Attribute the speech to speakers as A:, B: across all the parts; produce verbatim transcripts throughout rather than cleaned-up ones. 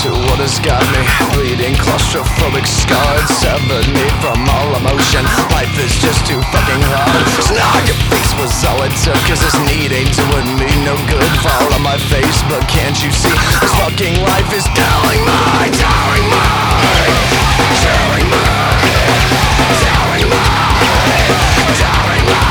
A: to what has got me bleeding, claustrophobic, scarred, severed me from all emotion. Life is just too fucking hard. Snark, your face was all it took, cause this need ain't doing me no good. Fall on my face, but can't you see this fucking life is telling me, telling me, telling me, telling me, telling me.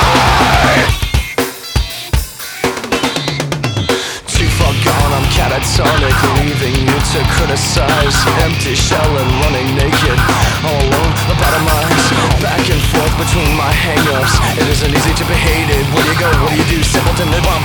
A: Too far gone, I'm catatonic, leaving you to criticize. Empty shell and running naked, all alone, about a minds. Back and forth between my hang-ups. It isn't easy to be hated. Where do you go, what do you do? Simpleton, live on